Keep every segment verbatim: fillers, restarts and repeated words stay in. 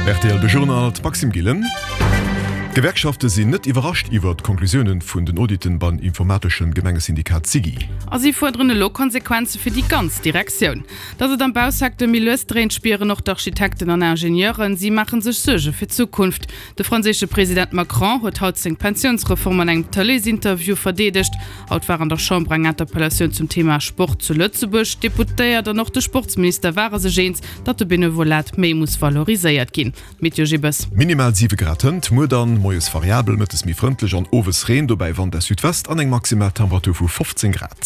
R T L de Journal Maxim Gillen. Gewerkschaften sind nicht überrascht über die Konklusionen von den Auditen beim informatischen Gemengesyndikat S I G I. Also sie fordern Lohnkonsequenzen für die ganze Direktion. Dass es am Bausektor Milieus drehen, spüren noch die Architekten und Ingenieuren, sie machen sich Sorgen für die Zukunft. Der französische Präsident Macron hat heute seine Pensionsreform in einem Télé-Interview verdedigt. Heute waren der Chambre eine Interpellation zum Thema Sport zu Lützeburg. Deputiert und noch der Sportsminister waren sich eins, dass der Benevolat mehr muss valorisiert gehen. Mit Jogibes. Minimal sieben Grad, Mudan, Moes variabel mit es mi freundlich an Owes Rhein, dabei wann der Südwest an eng Maximaltemperatur von fünfzehn Grad.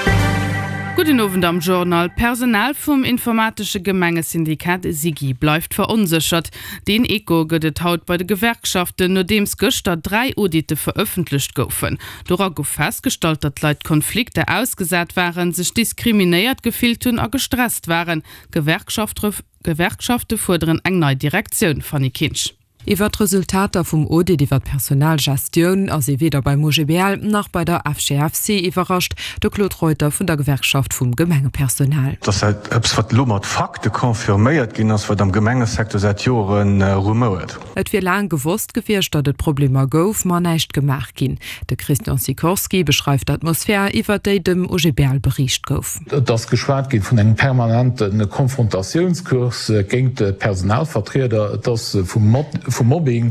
Guten Abend am Journal. Personal vom informatischen Gemengesyndikat S I G I bleibt verunsichert. Den Eko geht haut bei den Gewerkschaften, nachdem es gestern drei Audite veröffentlicht wurden. Dort go festgestellt, dass Leute Konflikte ausgesät waren, sich diskriminiert gefühlt und gestresst waren. Gewerkschaften, Gewerkschaften fordern eine neue Direktion, Fanny Kinsch. Iwer Resultater vum O D iwwer Personalgestion as se weder beim O G B L nach bei der F G F C iwwerrascht de Claude Reuter vun der Gewerkschaft vum Gemengepersonal. Das wat lummert Fakte konfirméiert ginn ass wat am Gemengesektor seit Joren äh, rumoet. Et fir lang gewusst gefircht, dat et Problem gouf man neicht gemacht ginn. De Christian Sikorski beschreift d'Atmosphär iwwer déi dem O G B L bericht gouf. Das Geschwert geht vun eng permanenten Konfrontationskurs äh, géint de Personalvertreter das äh, vum Mod vom Mobbing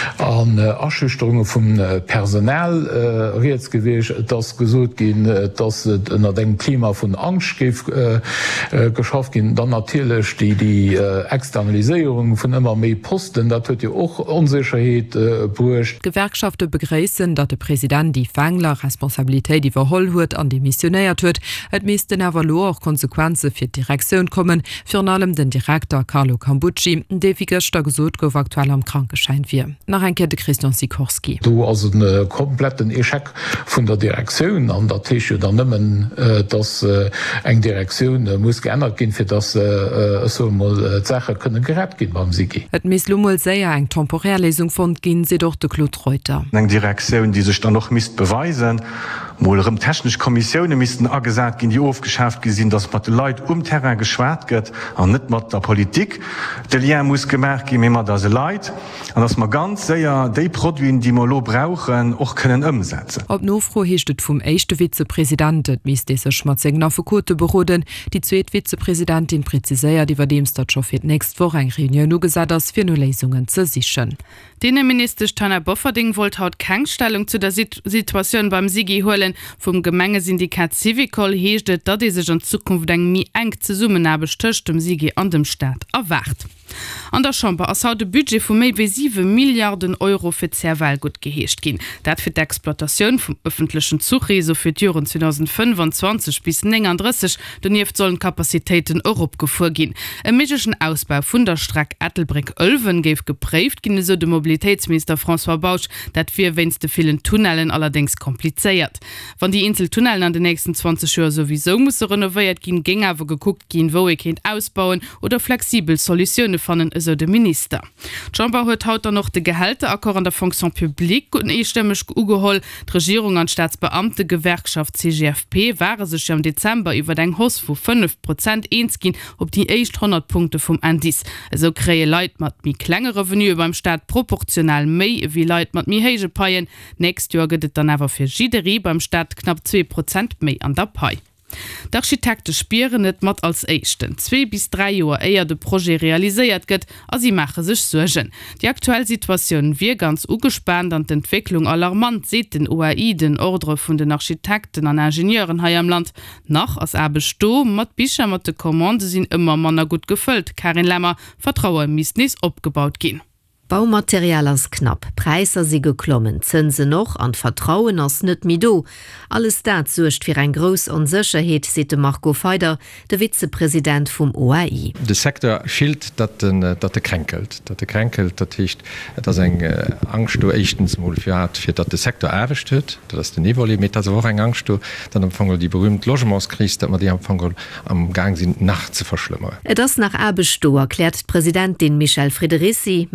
an äh, Erschüchterungen vom äh, Personal äh, reets gewesen, das gesucht gehen, äh, dass äh, dem Klima von Angst gibt, äh, äh, geschafft gehen, dann natürlich die die äh, Externalisierung von immer mehr Posten, da tut ja auch Unsicherheit äh, brucht. Gewerkschaften begrüßen, dass der Präsident die Fangler Responsabilität die verholt wird an die Missionär tut, et müssten aber auch Konsequenzen für die Direktion kommen, vor allem den Direktor Carlo Cambucci, der wie gestern gesucht gouf aktuell am Krankenschein wir. Nach ein Kette Christian Sikorski. Du also einen kompletten Echeck von der Direktion an der Tisch oder nimmen, äh, dass äh, eng Direktion äh, muss geändert gehen, für das äh, so mal äh, Sachen können gerät gehen beim S I G I. Et miss Lummel sehr eng Temporärlesung von gehen sie doch der Claude Reuter. Eng Direktion, die sich dann noch misst beweisen, Molerem technisch Kommissionen misisten agesat gin die ofgeschäft gesinn, dats mat de Leiit um Terra geschwert gëtt an net mat der Politik. De Lien muss gemerk gi immer da se Leiit, an ass ma ganz séier déi Produin, die Molo brauchen och kënnen ëmsetzen. Op nofro hiechtet vum eischchte Vizepräsidentet mis de sech mat seg nach Fokote beroden, die zweet Vizepräsidentin preziséiert iwwer dems dat scho fir nächst vor eng Reunion nu gesat ass fir no Lesungen ze sichen. Innenminister Tanner Bofferding wollt haut Kangstellung zu der Sit- Situation beim S I G I holen. Vom Gemengesyndikat Civicol heeschtet, dat die sich in Zukunft eng mi eng zu summen habe stöcht dem S I G I an dem Staat erwacht. An der Chambre ass haut de Budget vu méi wie sieben Milliarden Euro fir Zerwalgut geheescht gin. Dat fir d'Exploatatiun vum öffentlichen Zugreso fir Joren zwanzig fünfundzwanzig bis neununddreißig donieft sollen Kapazitäten Europa gefuhr gin. E meschen Ausbau vun der Streck Ettelbrick-Ölven geif geprägt gin so de Mobilitätsminister François Bauch, dat fir wennste vielen Tunnelen allerdings kompliziert. Wann die Inseltunnelen an den nächsten zwanzig Jahren sowieso muss renoviert gin, ging awer geguckt gin, wo ihr kind ausbauen oder flexibel Solutionen fannen eso de Minister. Chamber huet haut er noch de Gehalteakkor an der Fonction Publik und einstimmisch ugeholl. Die Regierung an Staatsbeamte Gewerkschaft C G F P waren sich am Dezember über den Hoss vu fünf Prozent eins gin op die echt hundert Punkte vom Andis. Also kree Leiit mat mi klenge Revenu beim Staat proportional méi wie Leiit mat mi hege Paien. Nächst Jahr gedet dann awer fir Jiderie beim Staat knapp zwei Prozent méi an der Pai. D'Architekte spieren net mat als Echten. Zwei bis drei Joer eier de Projekt realisiert gëtt, as sie mache sech Sorgen. Die aktuelle Situation wie ganz ugespannt an d'Entwicklung alarmant, seht den O A I den Ordre vun den Architekten an Ingenieuren hai am Land. Nach as abe sto, mat Bicher mat de Kommande sinn immer manner gut gefüllt. Karin Lämmer vertraue mis nis opgebaut gin. Baumaterial as knapp, Preiser sie geklommen, Zinse noch an Vertrauen ass net mi do. Alles dat sucht fir ein Gros Unsicherheet, sete Marco Feider, der Vizepräsident vom O A I. De Sektor schild, dat dat de kränkelt, dat de kränkelt, dat hicht, dat eng äh, Angsto echtens mal fir hat, fir dat de Sektor erwischt huet, dat de Niveau mit as auch eng Angsto, dann empfangel die berühmt Logementskris, dat man die empfangel am Gang sind nach zu verschlimmern. Das nach Abesto erklärt Präsidentin Michel Frédérici mit Bisch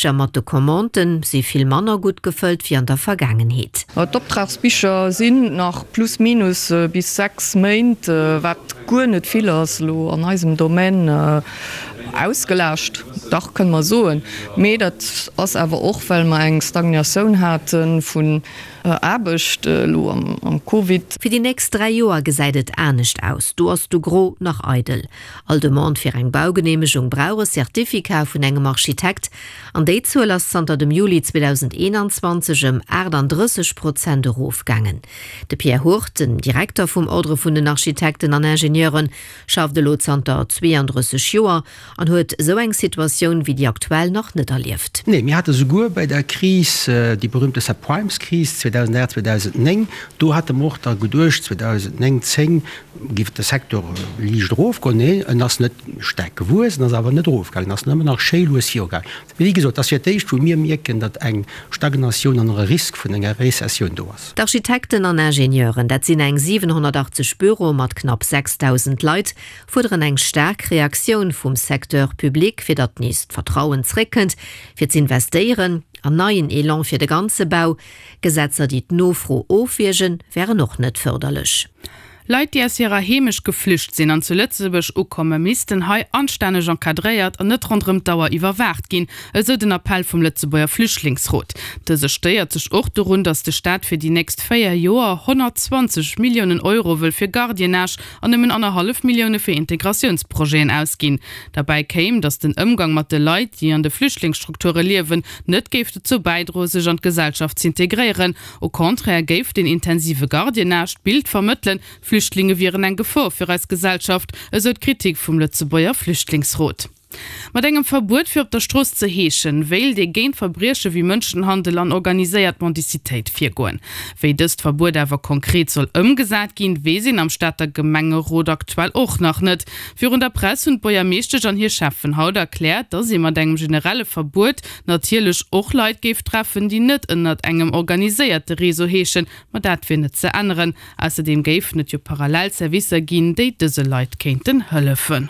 Bicher mat de Kommanden si viel Manner gut gefüllt wie an der Vergangenheit. Dotragsbicher sinn nach plus minus äh, bis sechs Meint äh, wat gu net vielers lo an eisem Domain äh, ausgelöscht. Dach können man so. Me dat ass awer och weil man eng Stagnation hatten vun Erbecht äh, lo am, am Covid. Für die nächst drei Joer geseidet ernstcht aus. Du hast du gro nach Eidel. All demand fir eng Baugenehmigung brauche Zertifika vun engem Architekt. An déi zu lass Santa dem Juli zweitausendeinundzwanzig im Erd an dreißig Prozent Rufgangen. De Pierre Hurt, den Direktor vom Ordre vun den Architekten an Ingenieuren, schaffte lo Santa zweiunddreißig Joer an huet so eng Situation wie die aktuell noch net erlieft. Nee, mir hatte sogur bei der Krise, die berühmte Subprimes-Krise zweitausendacht zweitausendneun, du hatte mo der gedurcht zweitausendneunzehn gift der Sektor li drauf gonne ass net steck gewusen, ass aber net draufgang ass nëmmer nach Schelos hier. Wie gesagt, das firich vu mir mirken, dat eng Stagnation an Risk vun enger Rezession do ass. D'Architekten an Ingenieuren, dat sinn eng siebenhundertachtzig Büro mat knapp sechstausend Leiit, fuderen eng stark Reaktion vum Sektor publik fir dat niest vertrauensreckend, fir ze investieren, an neuen Elan fir de ganze Bau, Gesetzer die nofro ofwegen wären noch net förderlech. Leiit die as ihrer hemisch geflücht sinn an zu Lützebech ukomme misisten hai anstäneg enkadréiert an net rondrem Dauer iwwerwacht gin, eso den Appell vum Lützebauer Flüchtlingsrot. Dese steiert sech och run, dats de Staat fir die näst feier Joer hundertzwanzig Millionen Euro will fir Guardianage an nimmen an half Millioune fir Integrationsprojeen ausgin. Dabei käm, dats den Ömgang mat de Leiit, die an de Flüchtlingsstrukture liewen, net gefte zu beidro sech an Gesellschaft zu integrieren. O konträr geif den intensive Guardianage Bild vermëtlen, Flüchtlinge wären ein Gefahr für als Gesellschaft, es wird Kritik vom Lützebauer Flüchtlingsrot. Mit engem Verbot für der Stroß zu heschen, weil die Genverbreche wie Menschenhandel an organisiert Mendizität firgoen. Wie das Verbot aber konkret soll umgesagt gehen, wie sie am Stadt der Gemenge Rot aktuell auch noch nicht. Für der Presse und Bäuermeister an hier schaffen haut erklärt, dass sie mit einem generelle Verbot natürlich auch Leute gibt treffen, die nicht in engem organisierte Reso heschen, aber das findet sie anderen. Außerdem gibt es parallel Service gehen, die diese Leute könnten helfen.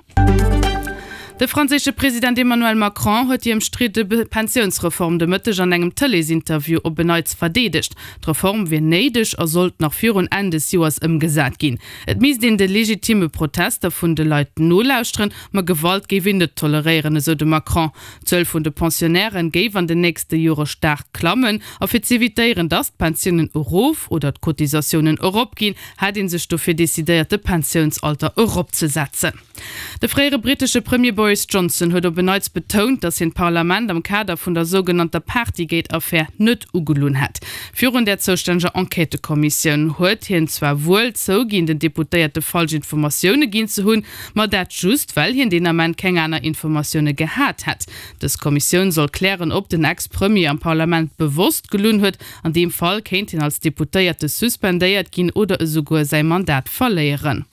Der französische Präsident Emmanuel Macron hat die im Streit der Pensionsreform der Mitte an einem Telesinterview ob beneits verdedigt. Die Reform wird neidisch er sollte nach vier und Ende des Jahres umgesagt gehen. Es muss den de legitime Proteste von den Leuten nur lauschen, man Gewalt gewinnt tolerieren, so de Macron. Zwölf von den Pensionären geben an den nächsten Jahren stark klammen, auf evitieren, dass Pensionen Euroof oder Kotisationen Europa gehen, hat ihn sich dafür dezidiert, das Pensionsalter Europa zu setzen. Der frühere britische Premier Boris Johnson hat bereits betont, dass sein Parlament am Kader von der sogenannten Partygate-Affäre nicht ugelohnt hat. Führend der zuständigen Enquetekommission hat hier zwar wohl zugehenden Deputierte falsche Informationen gehen zu holen, aber das just, weil hier in den Moment keine anderen Informationen gehabt hat. Das Kommission soll klären, ob den Ex-Premier am Parlament bewusst gelohnt hat. An dem Fall könnte ihn als Deputierte suspendiert gehen oder sogar sein Mandat verlieren.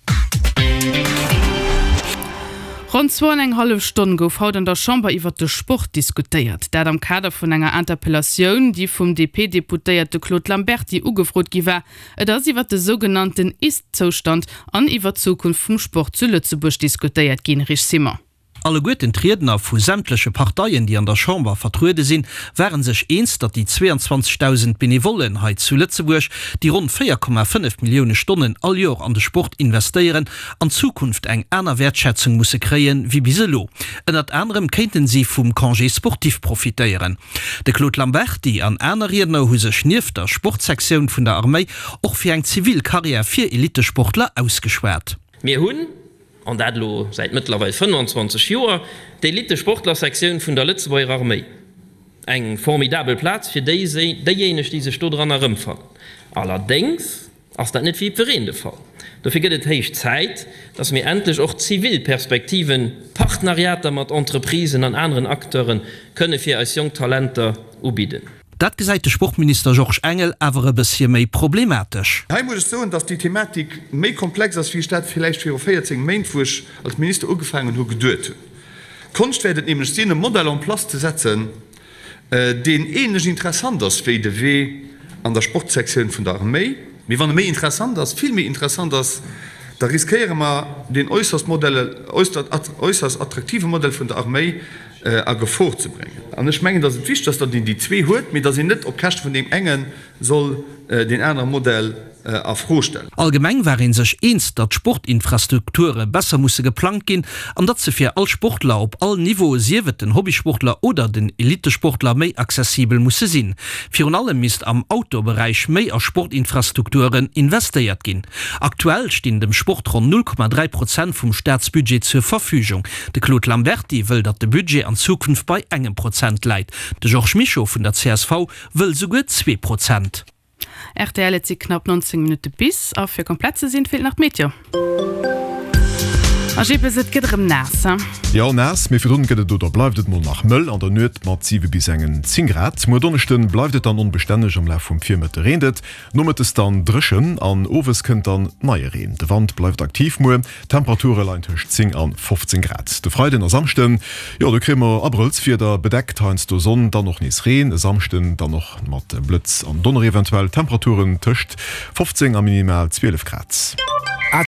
Rund zweieinhalb Stunden gouf haut an der Chamber iwwer de Sport diskutiert, dat am Kader vun enger Interpellation, die vum D P-Deputéierte Claude Lamberti ugefrot giwer, dats iwwer de sogenannten Ist-Zustand an iwwer Zukunft vum Sport zu Lützeburg diskutiert gin Rich Simmer. Alle guten Tredner vu sämtliche Parteien, die an der Chamber vertruede sind, wären sich eins, dat die zweiundzwanzigtausend Benevolenheit zu Lützeburg, die rund vier Komma fünf Millionen Stunden all Jahr an den Sport investieren, an Zukunft eng einer Wertschätzung muss kreen wie biselo. En dat anderem könnten sie vom Congé sportiv profitieren. De Claude Lamberti an einer Redner huse schnift der Sportsektion von der Armee auch für eng Zivilkarriere vier Elitesportler ausgeschwert. Mir hun an datlo seit mittlerweile fünfundzwanzig Joer d' Elite-Sportler-Sektion vun der Lützebauer Armee. Eng formidabel Platz fir déjenech diese Stodran erëmfall. Allerdings ass dat net wie verrende Fall. Dafür gëtt heich Zeit, dass mir endlich auch Zivilperspektiven, Partneriater mat Entreprisen an anderen Akteuren könne fir als Jungtalenter ubieden. Dat gesagt der Sportminister George Engel aber bis hier méi problematisch. Ich muss so, dass die Thematik méi komplex als wie Stadt vielleicht für vierzehn Mainfusch als Minister angefangen hu geduld. Kunst werdet nämlich ein Modell an Platz zu setzen, äh, den ähnlich interessant ist wie de W an der Sportsektion von der Armee. Wir waren mehr interessant als viel mehr interessant als da riskieren wir den äußerst Modell äußerst, äußerst attraktive Modell von der Armee äh, vorzubringen. an ich mengen das wichtig, dass den die zwei hört mit dass sie nicht ob Cash von dem engen soll äh, den anderen Modell äh, aufstellen. Allgemein waren sich eins, dat Sportinfrastrukture besser musssse geplant gehen, an dat ze fir all Sportler op all Niveau siewe den Hobbysportler oder den Elitesportler méi zesibel musssse sinn. Fi allem mist am Autobereich méi aus Sportinfrastrukturen investiert gin. Aktuell stehen dem Sport rund null Komma drei Prozent vom Staatsbudget zur Verfügung. De Claude Lamberti will dat de Budget an Zukunft bei engem Prozent leiht. De George Michaud von der C S V will sogar zwei Prozent. R T L sie knapp neunzehn Minuten bis auf für Kompletze sind fehlt nach Meteor. Nas Ja nass mir firket oder bleiftet mo nach Mëll an der net massive bis engen zehn Grad. Modonnechten bleiftet dann unbeständig am Lauf vum Firmet redet, Nummet es dann dreschen an Owes kënnt dann neie reden. De Wand bleibt aktiv mo, Temperature leintch zehn an fünfzehn Grad. De Freiden er samchten ja de krimmer abrels fir der bedeckt heinst du sonn dann noch nies reen, samchten dann noch mat Blitz an Donner eventuell Temperaturen töcht fünfzehn am minimal zwölf Grad. A